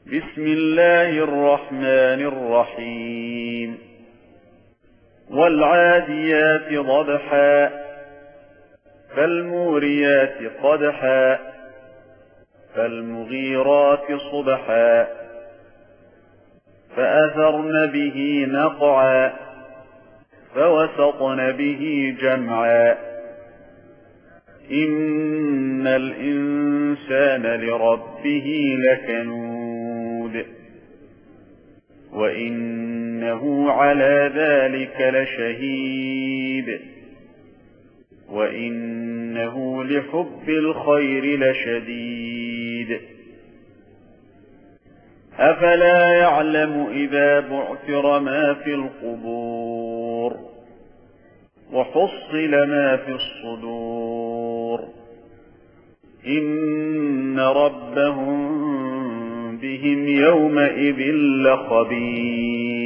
بسم الله الرحمن الرحيم والعاديات ضبحا فالموريات قدحا فالمغيرات صبحا فأثرن به نقعا فوسطن به جمعا إن الإنسان لربه لكنود وإنه على ذلك لشهيد وإنه لحب الخير لشديد أفلا يعلم إذا بعثر ما في القبور وحصل ما في الصدور إن ربهم بهم يومئذ لخبير